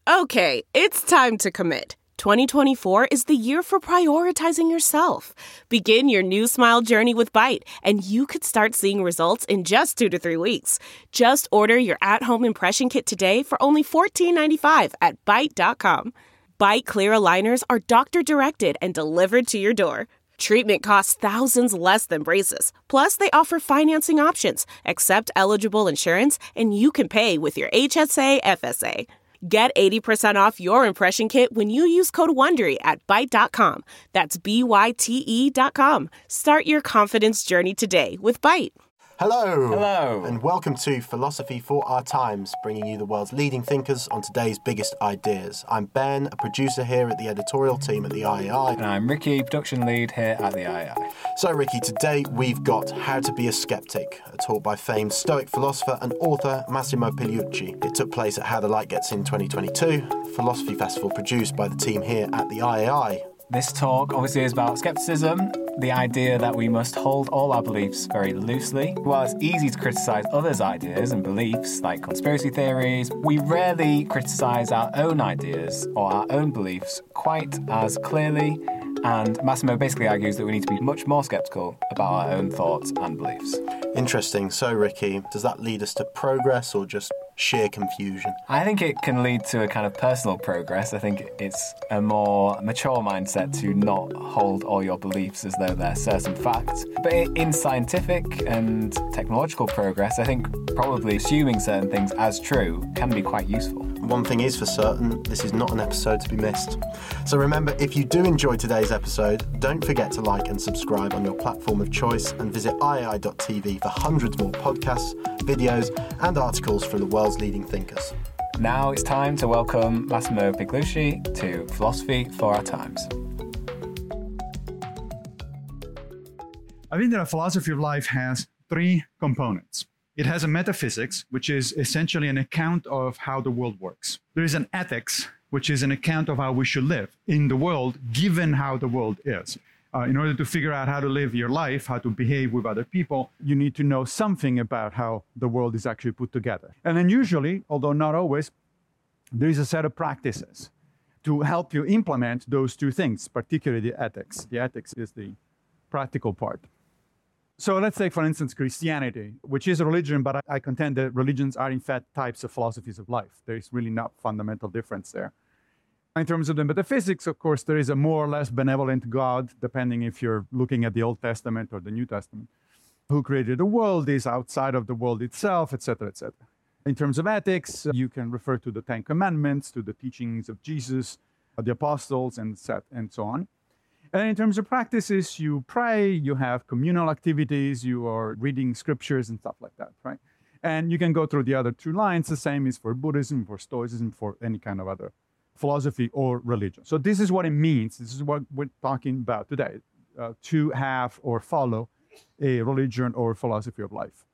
Okay, it's time to commit. 2024 is the year for prioritizing yourself. Begin your new smile journey with Byte, and you could start seeing results in just 2 to 3 weeks. Just order your at-home impression kit today for only $14.95 at Byte.com. Byte Clear aligners are doctor-directed and delivered to your door. Treatment costs thousands less than braces. Plus, they offer financing options, accept eligible insurance, and you can pay with your HSA FSA. Get 80% off your impression kit when you use code WONDERY at Byte.com. That's BYTE.com. Start your confidence journey today with Byte. Hello. Hello. And welcome to Philosophy for Our Times, bringing you the world's leading thinkers on today's biggest ideas. I'm Ben, a producer here at the editorial team at the IAI. And I'm Ricky, production lead here at the IAI. So, Ricky, today we've got How to Be a Skeptic, a talk by famed Stoic philosopher and author Massimo Pigliucci. It took place at How the Light Gets In 2022, a philosophy festival produced by the team here at the IAI. This talk obviously is about skepticism, the idea that we must hold all our beliefs very loosely. While it's easy to criticise others' ideas and beliefs, like conspiracy theories, we rarely criticise our own ideas or our own beliefs quite as clearly. And Massimo basically argues that we need to be much more sceptical about our own thoughts and beliefs. Interesting. So, Ricky, does that lead us to progress or just sheer confusion? I think it can lead to a kind of personal progress. I think it's a more mature mindset to not hold all your beliefs as though they're certain facts. But in scientific and technological progress, I think probably assuming certain things as true can be quite useful. One thing is for certain, this is not an episode to be missed. So remember, if you do enjoy today's episode, don't forget to like and subscribe on your platform of choice and visit iai.tv for hundreds more podcasts, videos and articles from the world's leading thinkers. Now it's time to welcome Massimo Pigliucci to Philosophy for Our Times. I think that a philosophy of life has three components. It has a metaphysics, which is essentially an account of how the world works. There is an ethics, which is an account of how we should live in the world, given how the world is. In order to figure out how to live your life, how to behave with other people, you need to know something about how the world is actually put together. And then usually, although not always, there is a set of practices to help you implement those two things, particularly the ethics. The ethics is the practical part. So let's take, for instance, Christianity, which is a religion, but I contend that religions are in fact types of philosophies of life. There is really not fundamental difference there. In terms of the metaphysics, of course, there is a more or less benevolent God, depending if you're looking at the Old Testament or the New Testament, who created the world, is outside of the world itself, etc., etc. In terms of ethics, you can refer to the Ten Commandments, to the teachings of Jesus, the apostles, and so on. And in terms of practices, you pray, you have communal activities, you are reading scriptures and stuff like that, right? And you can go through the other two lines. The same is for Buddhism, for Stoicism, for any kind of other philosophy or religion. So this is what it means. This is what we're talking about today, to have or follow a religion or philosophy of life.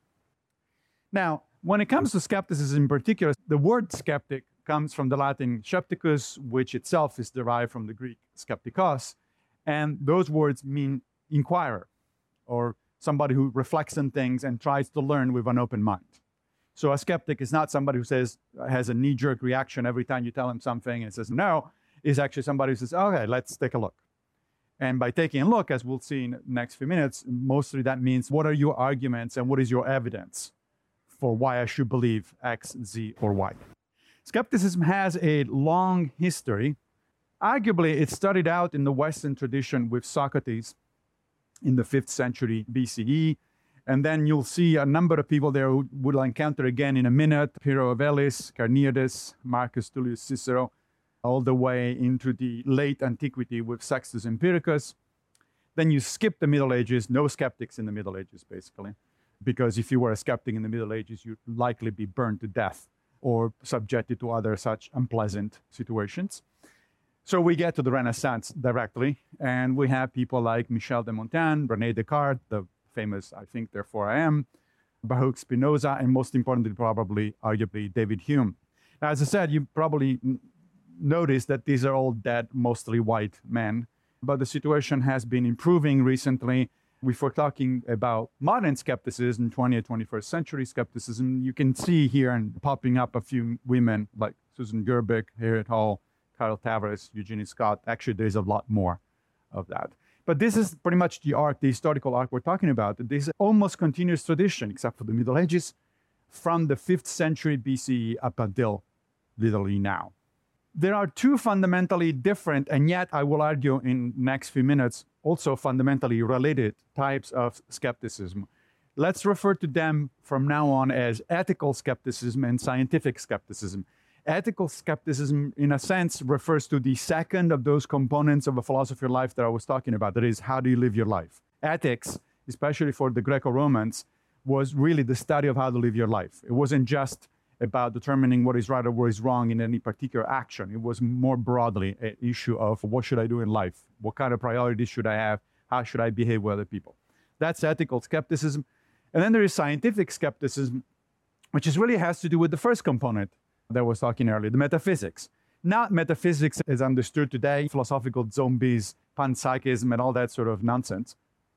Now, when it comes to skepticism in particular, the word skeptic comes from the Latin skepticus, which itself is derived from the Greek skeptikos. And those words mean inquirer, or somebody who reflects on things and tries to learn with an open mind. So a skeptic is not somebody who has a knee-jerk reaction every time you tell him something and says no. Is actually somebody who says, okay, let's take a look. And by taking a look, as we'll see in the next few minutes, mostly that means what are your arguments and what is your evidence for why I should believe X, Z, or Y. Skepticism has a long history. Arguably, it started out in the Western tradition with Socrates in the 5th century BCE. And then you'll see a number of people there who we'll encounter again in a minute. Pyrrho of Elis, Carneades, Marcus Tullius Cicero, all the way into the late antiquity with Sextus Empiricus. Then you skip the Middle Ages, no skeptics in the Middle Ages, basically. Because if you were a skeptic in the Middle Ages, you'd likely be burned to death or subjected to other such unpleasant situations. So we get to the Renaissance directly, and we have people like Michel de Montaigne, René Descartes, the famous I think, therefore I am, Baruch Spinoza, and most importantly, probably, arguably, David Hume. Now, as I said, you probably noticed that these are all dead, mostly white men, but the situation has been improving recently. If we're talking about modern skepticism, 20th, 21st century skepticism, you can see here and popping up a few women like Susan Gerbic, Harriet Hall, Carl Tavares, Eugenie Scott. Actually, there's a lot more of that. But this is pretty much the arc, the historical arc we're talking about. This is almost continuous tradition, except for the Middle Ages, from the 5th century BCE up until literally now. There are two fundamentally different, and yet I will argue in next few minutes, also fundamentally related types of skepticism. Let's refer to them from now on as ethical skepticism and scientific skepticism. Ethical skepticism, in a sense, refers to the second of those components of a philosophy of life that I was talking about. That is, how do you live your life? Ethics, especially for the Greco-Romans, was really the study of how to live your life. It wasn't just about determining what is right or what is wrong in any particular action. It was more broadly an issue of what should I do in life? What kind of priorities should I have? How should I behave with other people? That's ethical skepticism. And then there is scientific skepticism, which really has to do with the first component that I was talking earlier, the metaphysics. Not metaphysics as understood today, philosophical zombies, panpsychism, and all that sort of nonsense.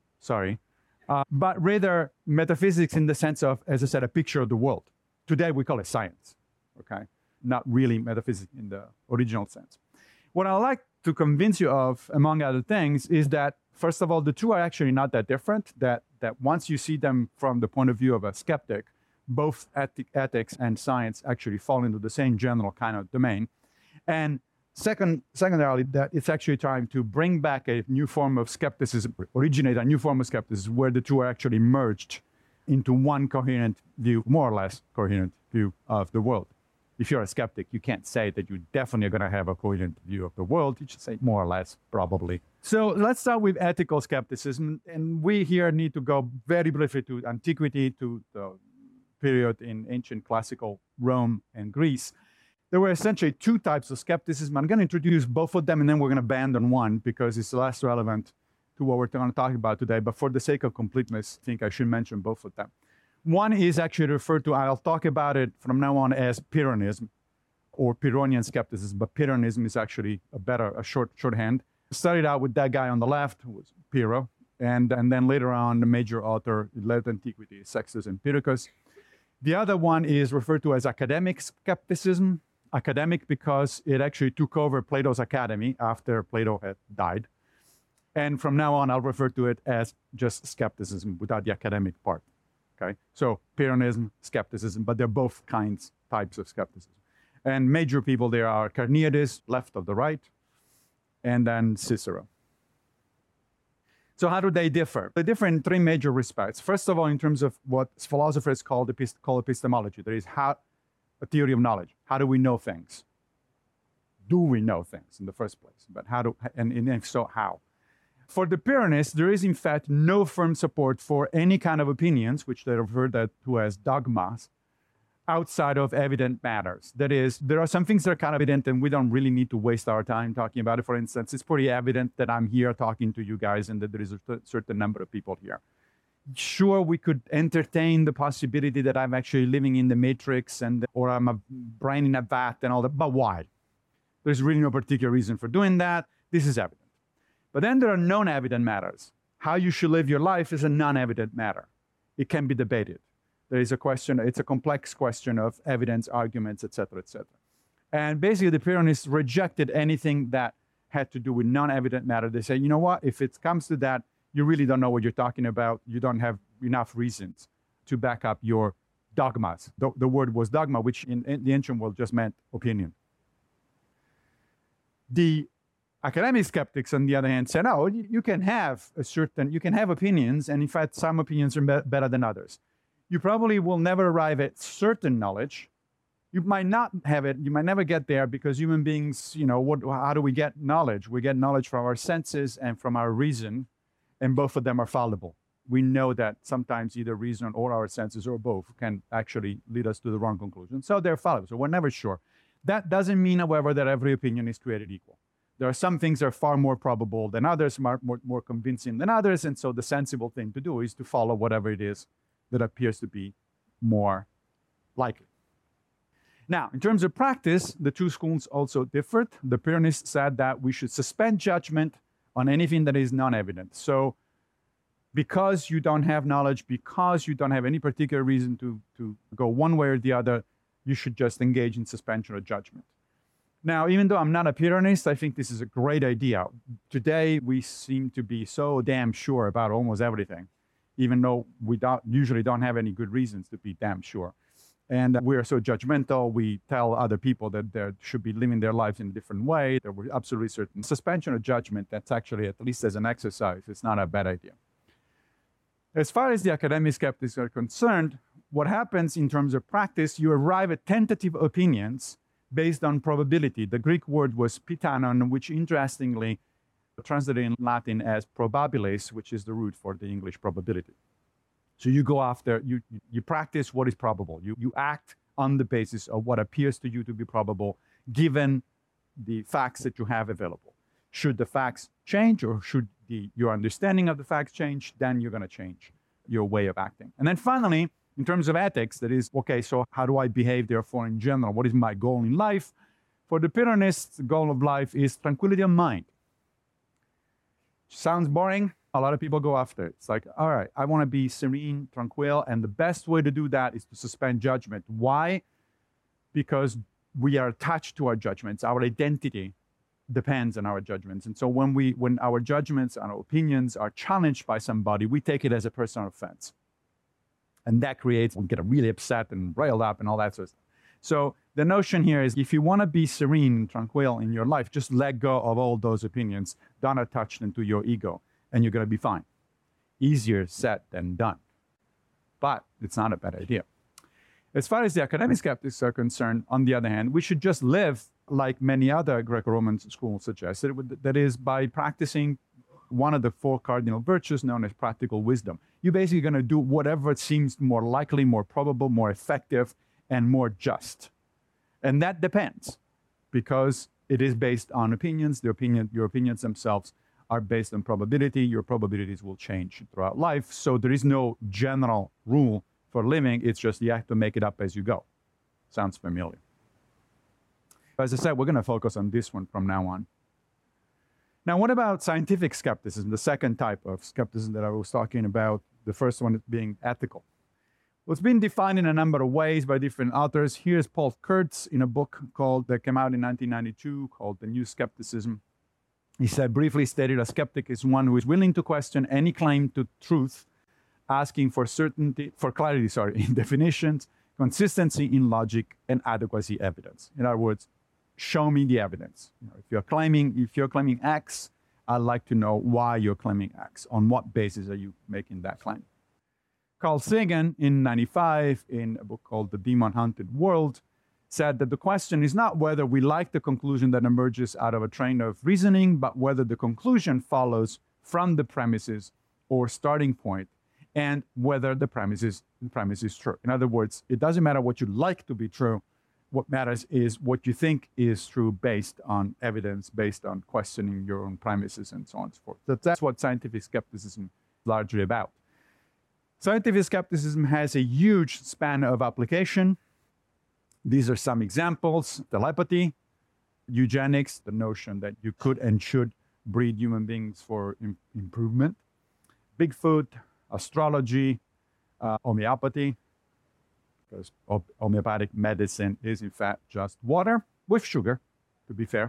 But rather metaphysics in the sense of, as I said, a picture of the world. Today we call it science, okay? Not really metaphysics in the original sense. What I'd like to convince you of, among other things, is that, first of all, the two are actually not that different, that once you see them from the point of view of a skeptic, both ethics and science actually fall into the same general kind of domain. And secondarily, that it's actually trying to bring back a new form of skepticism, originate a new form of skepticism where the two are actually merged into one coherent view, more or less coherent view of the world. If you're a skeptic, you can't say that you definitely are going to have a coherent view of the world. You should say more or less, probably. So let's start with ethical skepticism. And we here need to go very briefly to antiquity, to the period in ancient classical Rome and Greece. There were essentially two types of skepticism. I'm going to introduce both of them, and then we're going to abandon one because it's less relevant to what we're going to talk about today. But for the sake of completeness, I think I should mention both of them. One is actually referred to, I'll talk about it from now on as Pyrrhonism or Pyrrhonian skepticism, but Pyrrhonism is actually a shorthand. Started out with that guy on the left, who was Pyrrho, and then later on, the major author in late antiquity, Sextus Empiricus. The other one is referred to as academic skepticism. Academic because it actually took over Plato's academy after Plato had died. And from now on, I'll refer to it as just skepticism without the academic part. Okay, so Pyrrhonism, skepticism, but they're both types of skepticism. And major people there are Carneades, left of the right, and then Cicero. So how do they differ? They differ in three major respects. First of all, in terms of what philosophers call epistemology, that is a theory of knowledge. How do we know things? Do we know things in the first place? But and if so, how? For the Pyrrhonists, there is in fact no firm support for any kind of opinions, which they refer to as dogmas, outside of evident matters. That is, there are some things that are kind of evident and we don't really need to waste our time talking about it. For instance, it's pretty evident that I'm here talking to you guys and that there is a certain number of people here. Sure, we could entertain the possibility that I'm actually living in the matrix or I'm a brain in a vat and all that, but why? There's really no particular reason for doing that. This is evident. But then there are non-evident matters. How you should live your life is a non-evident matter. It can be debated. There is a question, it's a complex question of evidence, arguments, etc., etc. And basically the Pyrrhonists rejected anything that had to do with non-evident matter. They say, you know what, if it comes to that, you really don't know what you're talking about. You don't have enough reasons to back up your dogmas. The word was dogma, which in the ancient world just meant opinion. The academic skeptics, on the other hand, said, no, you can have opinions, and in fact, some opinions are better than others. You probably will never arrive at certain knowledge. You might not have it. You might never get there because human beings, how do we get knowledge? We get knowledge from our senses and from our reason, and both of them are fallible. We know that sometimes either reason or our senses or both can actually lead us to the wrong conclusion. So they're fallible. So we're never sure. That doesn't mean, however, that every opinion is created equal. There are some things that are far more probable than others, more convincing than others, and so the sensible thing to do is to follow whatever it is that appears to be more likely. Now, in terms of practice, the two schools also differed. The Pyrrhonists said that we should suspend judgment on anything that is non-evident. So because you don't have knowledge, because you don't have any particular reason to go one way or the other, you should just engage in suspension of judgment. Now, even though I'm not a Pyrrhonist, I think this is a great idea. Today, we seem to be so damn sure about almost everything, even though we usually don't have any good reasons to be damn sure. And we're so judgmental, we tell other people that they should be living their lives in a different way, that we're absolutely certain. Suspension of judgment, that's actually, at least as an exercise, it's not a bad idea. As far as the academic skeptics are concerned, what happens in terms of practice, you arrive at tentative opinions based on probability. The Greek word was pitanon, which interestingly translated in Latin as probabilis, which is the root for the English probability. So you go after, you practice what is probable. You act on the basis of what appears to you to be probable, given the facts that you have available. Should the facts change, or should your understanding of the facts change, then you're going to change your way of acting. And then finally, in terms of ethics, that is, okay, so how do I behave, therefore, in general? What is my goal in life? For the Pyrrhonists, the goal of life is tranquility of mind. Sounds boring. A lot of people go after it. It's like, all right, I want to be serene, tranquil, and the best way to do that is to suspend judgment. Why? Because we are attached to our judgments. Our identity depends on our judgments. And so when our judgments and our opinions are challenged by somebody, we take it as a personal offense. And that creates, we get really upset and riled up and all that sort of stuff. So the notion here is, if you want to be serene, tranquil in your life, just let go of all those opinions. Don't attach them to your ego, and you're going to be fine. Easier said than done. But it's not a bad idea. As far as the academic skeptics are concerned, on the other hand, we should just live like many other Greco-Roman schools suggested, that is, by practicing one of the 4 cardinal virtues known as practical wisdom. You're basically going to do whatever seems more likely, more probable, more effective, and more just. And that depends, because it is based on opinions. Your opinions themselves are based on probability. Your probabilities will change throughout life. So there is no general rule for living. It's just you have to make it up as you go. Sounds familiar. As I said, we're going to focus on this one from now on. Now, what about scientific skepticism, the second type of skepticism that I was talking about, the first one being ethical? Well, it's been defined in a number of ways by different authors. Here's Paul Kurtz in a book that came out in 1992 called The New Skepticism. He said, briefly stated, a skeptic is one who is willing to question any claim to truth, asking for clarity in definitions, consistency in logic, and adequacy evidence. In other words, show me the evidence. If you're claiming X, I'd like to know why you're claiming X. On what basis are you making that claim? Carl Sagan, in 1995, in a book called The Demon-Haunted World, said that the question is not whether we like the conclusion that emerges out of a train of reasoning, but whether the conclusion follows from the premises or starting point, and whether the premise is true. In other words, it doesn't matter what you like to be true. What matters is what you think is true based on evidence, based on questioning your own premises, and so on and so forth. That's what scientific skepticism is largely about. Scientific skepticism has a huge span of application. These are some examples: telepathy, eugenics, the notion that you could and should breed human beings for improvement, Bigfoot, astrology, homeopathy, because homeopathic medicine is in fact just water with sugar, to be fair.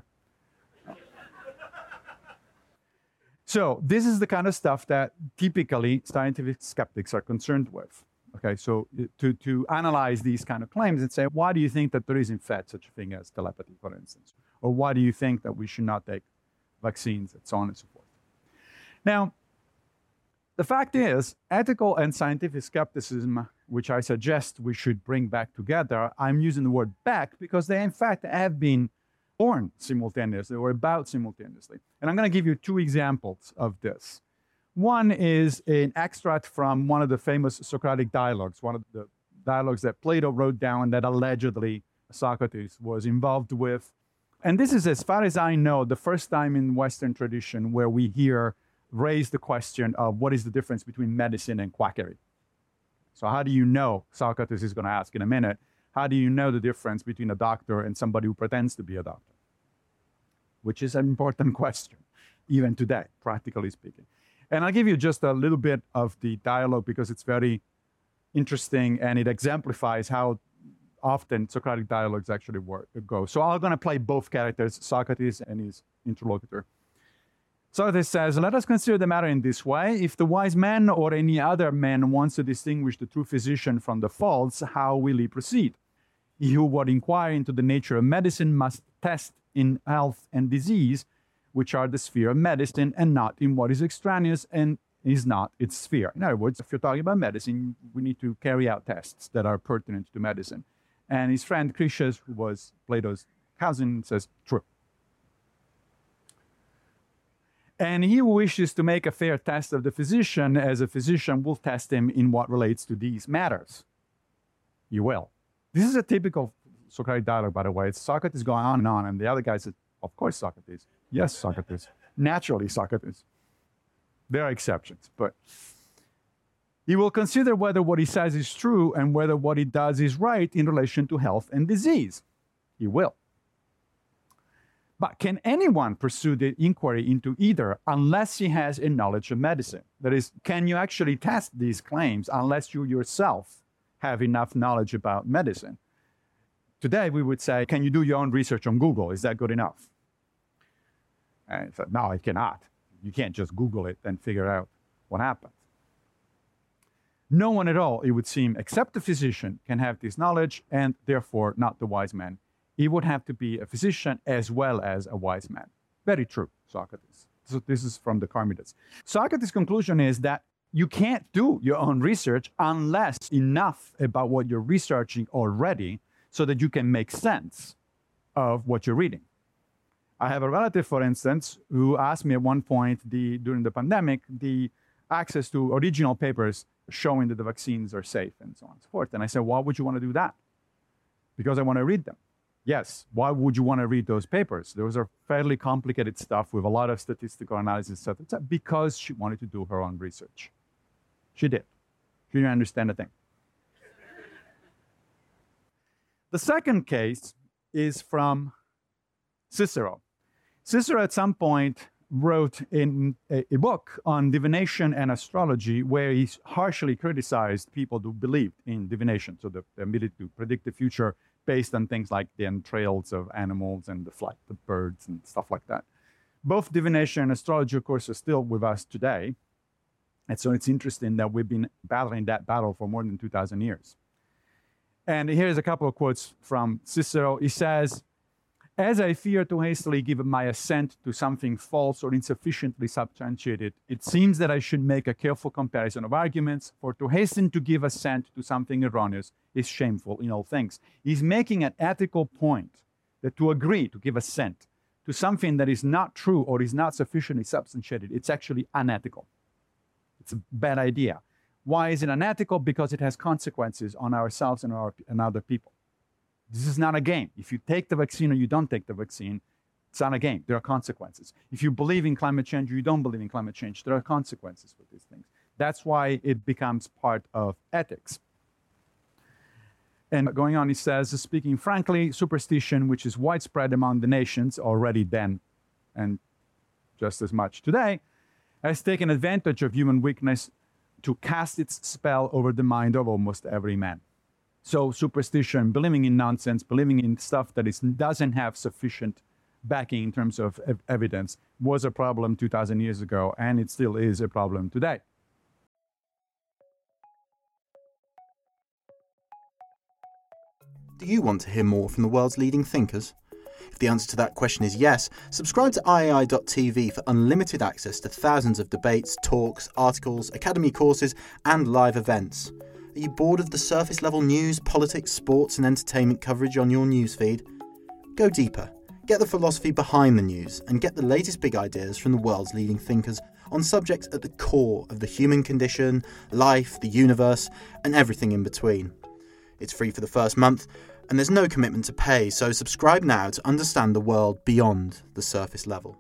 So this is the kind of stuff that typically scientific skeptics are concerned with. Okay, so to analyze these kind of claims and say, why do you think that there is in fact such a thing as telepathy, for instance? Or why do you think that we should not take vaccines, and so on and so forth? Now, the fact is, ethical and scientific skepticism, which I suggest we should bring back together, I'm using the word back because they in fact have been born simultaneously or about simultaneously. And I'm going to give you 2 examples of this. One is an extract from one of the famous Socratic dialogues, one of the dialogues that Plato wrote down that allegedly Socrates was involved with. And this is, as far as I know, the first time in Western tradition where we raise the question of what is the difference between medicine and quackery. So how do you know, Socrates is going to ask in a minute, how do you know the difference between a doctor and somebody who pretends to be a doctor? Which is an important question, even today, practically speaking. And I'll give you just a little bit of the dialogue because it's very interesting and it exemplifies how often Socratic dialogues actually go. So I'm going to play both characters, Socrates and his interlocutor. Socrates says, let us consider the matter in this way. If the wise man or any other man wants to distinguish the true physician from the false, how will he proceed? He who would inquire into the nature of medicine must test in health and disease, which are the sphere of medicine, and not in what is extraneous and is not its sphere. In other words, if you're talking about medicine, we need to carry out tests that are pertinent to medicine. And his friend Critias, who was Plato's cousin, says, true. And he who wishes to make a fair test of the physician, as a physician, will test him in what relates to these matters. You will. This is a typical Socratic dialogue, by the way. It's Socrates going on, and the other guy says, of course, Socrates. Yes, Socrates. Naturally, Socrates. There are exceptions, but he will consider whether what he says is true and whether what he does is right in relation to health and disease. He will. But can anyone pursue the inquiry into either unless he has a knowledge of medicine? That is, can you actually test these claims unless you yourself have enough knowledge about medicine? Today, we would say, can you do your own research on Google? Is that good enough? And he said, no, I cannot. You can't just Google it and figure out what happened. No one at all, it would seem, except the physician, can have this knowledge, and therefore not the wise man. He would have to be a physician as well as a wise man. Very true, Socrates. So this is from the Charmides. Socrates' conclusion is that you can't do your own research unless enough about what you're researching already so that you can make sense of what you're reading. I have a relative, for instance, who asked me at one point during the pandemic, the access to original papers showing that the vaccines are safe and so on and so forth. And I said, why would you want to do that? Because I want to read them. Yes, why would you want to read those papers? Those are fairly complicated stuff with a lot of statistical analysis, etc. Because she wanted to do her own research. She did. She didn't understand a thing. The second case is from Cicero. Cicero at some point wrote in a book on divination and astrology where he harshly criticized people who believed in divination, so the ability to predict the future based on things like the entrails of animals and the flight of birds and stuff like that. Both divination and astrology, of course, are still with us today. And so it's interesting that we've been battling that battle for more than 2,000 years. And here's a couple of quotes from Cicero. He says, as I fear to hastily give my assent to something false or insufficiently substantiated, it seems that I should make a careful comparison of arguments, for to hasten to give assent to something erroneous is shameful in all things. He's making an ethical point that to agree, to give assent to something that is not true or is not sufficiently substantiated, it's actually unethical. It's a bad idea. Why is it unethical? Because it has consequences on ourselves and other people. This is not a game. If you take the vaccine or you don't take the vaccine, it's not a game. There are consequences. If you believe in climate change or you don't believe in climate change, there are consequences for these things. That's why it becomes part of ethics. And going on, he says, speaking frankly, superstition, which is widespread among the nations already then and just as much today, has taken advantage of human weakness to cast its spell over the mind of almost every man. So superstition, believing in nonsense, believing in stuff that doesn't have sufficient backing in terms of evidence, was a problem 2,000 years ago, and it still is a problem today. Do you want to hear more from the world's leading thinkers? If the answer to that question is yes, subscribe to iai.tv for unlimited access to thousands of debates, talks, articles, academy courses, and live events. Are you bored of the surface-level news, politics, sports and entertainment coverage on your newsfeed? Go deeper, get the philosophy behind the news, and get the latest big ideas from the world's leading thinkers on subjects at the core of the human condition, life, the universe, and everything in between. It's free for the first month, and there's no commitment to pay, so subscribe now to understand the world beyond the surface level.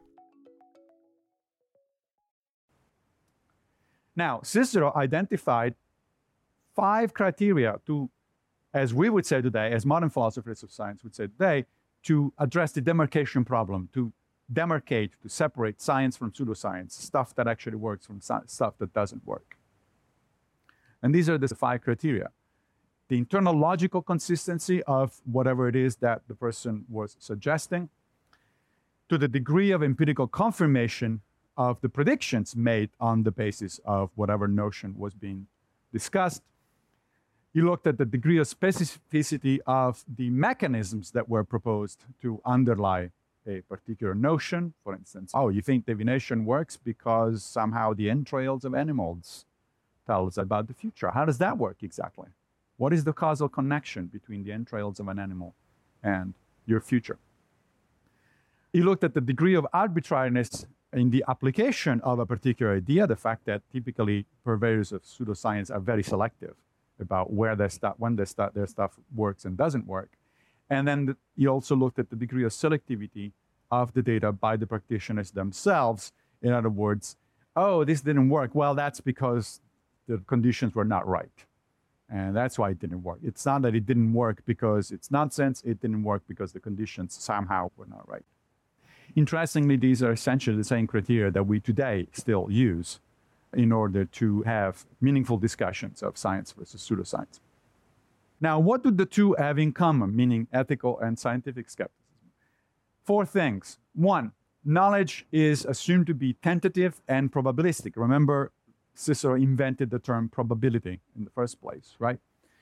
Now, Cicero identified 5 criteria to, as we would say today, as modern philosophers of science would say today, to address the demarcation problem, to demarcate, to separate science from pseudoscience, stuff that actually works from stuff that doesn't work. And these are the 5 criteria. the internal logical consistency of whatever it is that the person was suggesting, to the degree of empirical confirmation of the predictions made on the basis of whatever notion was being discussed. You looked at the degree of specificity of the mechanisms that were proposed to underlie a particular notion. For instance, you think divination works because somehow the entrails of animals tell us about the future. How does that work exactly? What is the causal connection between the entrails of an animal and your future? You looked at the degree of arbitrariness in the application of a particular idea, the fact that typically purveyors of pseudoscience are very selective about where their stuff works and doesn't work. And then you also looked at the degree of selectivity of the data by the practitioners themselves. In other words, this didn't work. Well, that's because the conditions were not right. And that's why it didn't work. It's not that it didn't work because it's nonsense. It didn't work because the conditions somehow were not right. Interestingly, these are essentially the same criteria that we today still use in order to have meaningful discussions of science versus pseudoscience. Now, what do the two have in common, meaning ethical and scientific skepticism? 4 things. 1, knowledge is assumed to be tentative and probabilistic. Remember, Cicero invented the term probability in the first place, right?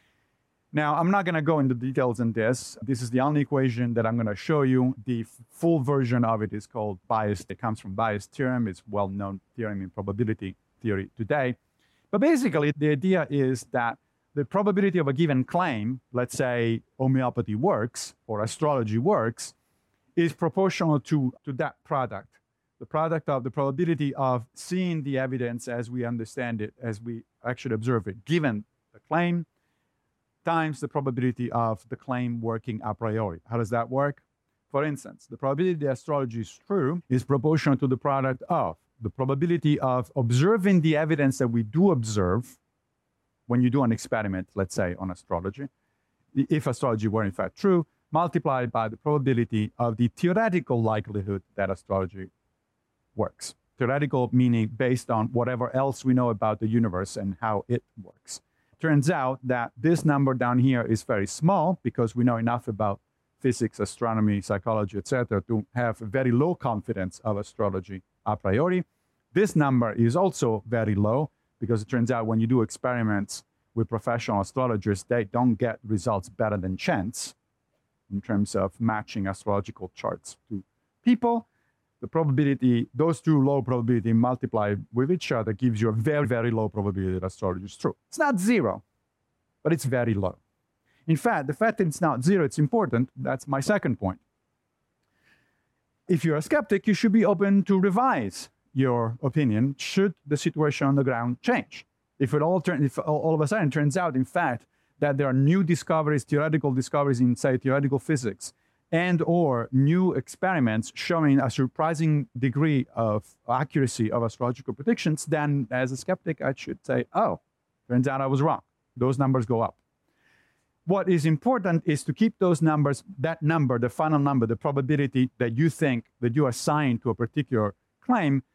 Now, I'm not going to go into details on this. This is the only equation that I'm going to show you. The full version of it is called Bayes. It comes from Bayes' theorem. It's a well-known theorem in probability theory today. But basically, the idea is that the probability of a given claim, let's say homeopathy works or astrology works, is proportional to that product. The product of the probability of seeing the evidence as we understand it, as we actually observe it, given the claim, times the probability of the claim working a priori. How does that work? For instance, the probability that astrology is true is proportional to the product of the probability of observing the evidence that we do observe when you do an experiment, let's say, on astrology, if astrology were in fact true, multiplied by the probability of the theoretical likelihood that astrology works. Theoretical meaning based on whatever else we know about the universe and how it works. Turns out that this number down here is very small because we know enough about physics, astronomy, psychology, etc., to have very low confidence of astrology a priori. This number is also very low because it turns out when you do experiments with professional astrologers, they don't get results better than chance in terms of matching astrological charts to people. The probability, those two low probability multiplied with each other gives you a very, very low probability that astrology is true. It's not 0, but it's very low. In fact, the fact that it's not 0, it's important. That's my second point. If you're a skeptic, you should be open to revise your opinion should the situation on the ground change. If all of a sudden it turns out, in fact, that there are new discoveries, theoretical discoveries in, say, theoretical physics, and or new experiments showing a surprising degree of accuracy of astrological predictions, then as a skeptic, I should say, turns out I was wrong. Those numbers go up. What is important is to keep those numbers, that number, the final number, the probability that you think that you assign to a particular claim,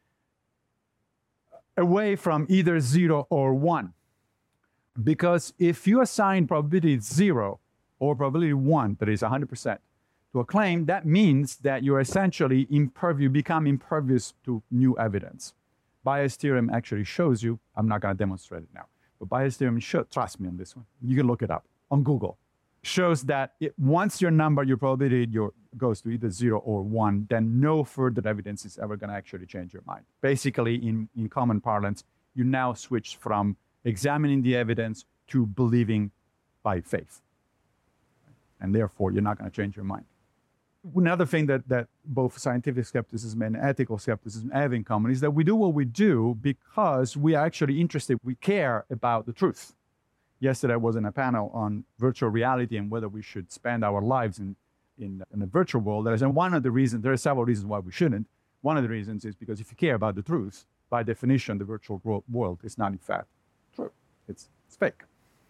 away from either 0 or 1. Because if you assign probability 0 or probability 1, that is 100%, to a claim, that means that you're essentially become impervious to new evidence. Bayes' theorem actually shows you, I'm not going to demonstrate it now, but Bayes' theorem, trust me on this one, you can look it up on Google, shows that once your probability goes to either 0 or 1, then no further evidence is ever going to actually change your mind. Basically, in common parlance, you now switch from examining the evidence to believing by faith. And therefore, you're not going to change your mind. Another thing that both scientific skepticism and ethical skepticism have in common is that we do what we do because we are actually interested, we care about the truth. Yesterday I was in a panel on virtual reality and whether we should spend our lives in a virtual world. There are several reasons why we shouldn't. One of the reasons is because if you care about the truth, by definition, the virtual world is not in fact true. It's fake.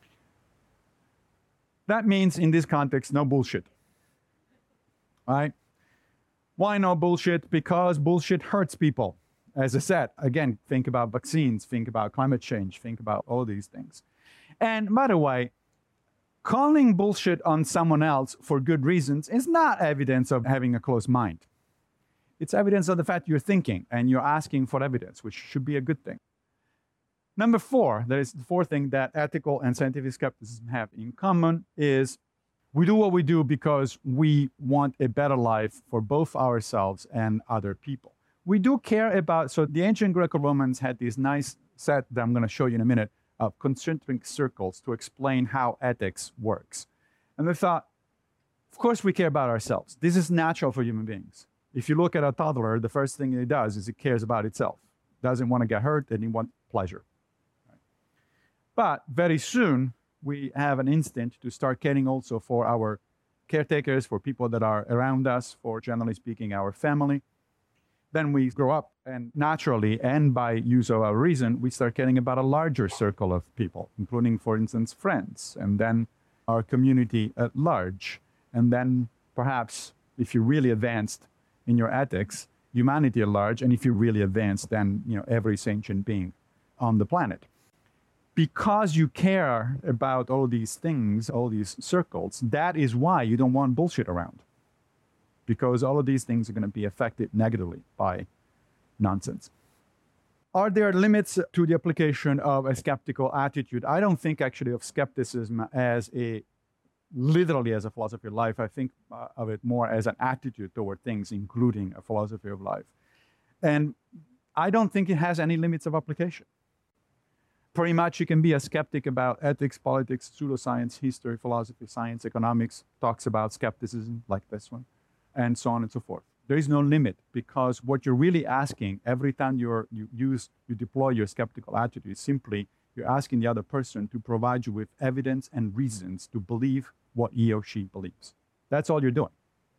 That means in this context, no bullshit. Right? Why no bullshit? Because bullshit hurts people. As I said, again, think about vaccines, think about climate change, think about all these things. And by the way, Calling bullshit on someone else for good reasons is not evidence of having a closed mind. It's evidence of the fact you're thinking and you're asking for evidence, which should be a good thing. Number 4, there is the fourth thing that ethical and scientific skepticism have in common is we do what we do because we want a better life for both ourselves and other people. We do care about, so the ancient Greco-Romans had this nice set that I'm going to show you in a minute of concentric circles to explain how ethics works. And they thought, of course we care about ourselves. This is natural for human beings. If you look at a toddler, the first thing it does is it cares about itself. Doesn't want to get hurt and it wants pleasure. But very soon, we have an instinct to start caring also for our caretakers, for people that are around us, for, generally speaking, our family. Then we grow up, and naturally, and by use of our reason, we start caring about a larger circle of people, including, for instance, friends, and then our community at large. And then perhaps, if you're really advanced in your ethics, humanity at large, and if you're really advanced, then every sentient being on the planet. Because you care about all these things, all these circles, that is why you don't want bullshit around. Because all of these things are going to be affected negatively by nonsense. Are there limits to the application of a skeptical attitude? I don't think actually of skepticism as literally as a philosophy of life. I think of it more as an attitude toward things, including a philosophy of life. And I don't think it has any limits of application. Pretty much you can be a skeptic about ethics, politics, pseudoscience, history, philosophy, science, economics, talks about skepticism like this one, and so on and so forth. There is no limit, because what you're really asking every time you deploy your skeptical attitude is simply you're asking the other person to provide you with evidence and reasons to believe what he or she believes. That's all you're doing.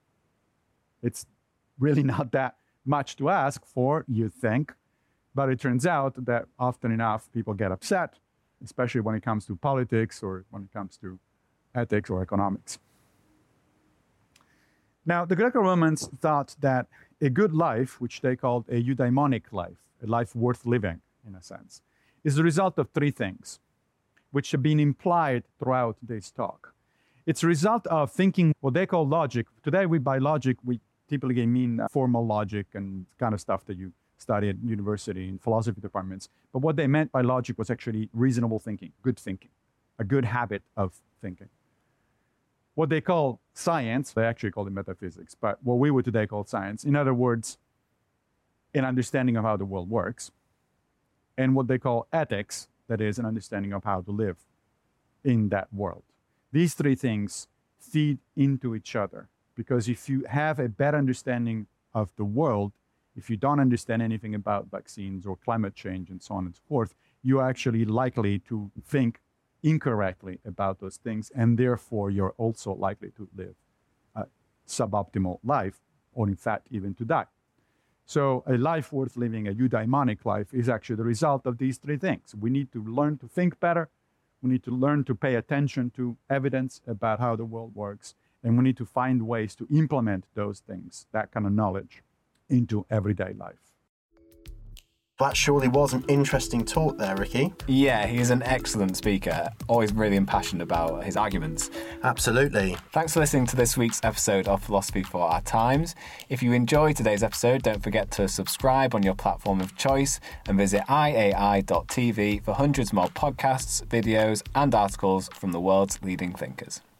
It's really not that much to ask for, you think. But it turns out that often enough people get upset, especially when it comes to politics or when it comes to ethics or economics. Now, the Greco-Romans thought that a good life, which they called a eudaimonic life, a life worth living, in a sense, is the result of 3 things, which have been implied throughout this talk. It's a result of thinking what they call logic. Today, by logic, we typically mean formal logic and kind of stuff that you study at university in philosophy departments. But what they meant by logic was actually reasonable thinking, good thinking, a good habit of thinking. What they call science, they actually call it metaphysics, but what we would today call science, in other words, an understanding of how the world works, and what they call ethics, that is an understanding of how to live in that world. These 3 things feed into each other, because if you have a better understanding of the world, if you don't understand anything about vaccines or climate change and so on and so forth, you're actually likely to think incorrectly about those things, and therefore you're also likely to live a suboptimal life, or in fact even to die. So a life worth living, a eudaimonic life, is actually the result of these 3 things. We need to learn to think better, we need to learn to pay attention to evidence about how the world works, and we need to find ways to implement those things, that kind of knowledge, into everyday life. That surely was an interesting talk there, Ricky. Yeah, he is an excellent speaker, always really impassioned about his arguments. Absolutely. Thanks for listening to this week's episode of Philosophy for Our Times. If you enjoyed today's episode, don't forget to subscribe on your platform of choice and visit iai.tv for hundreds more podcasts, videos and articles from the world's leading thinkers.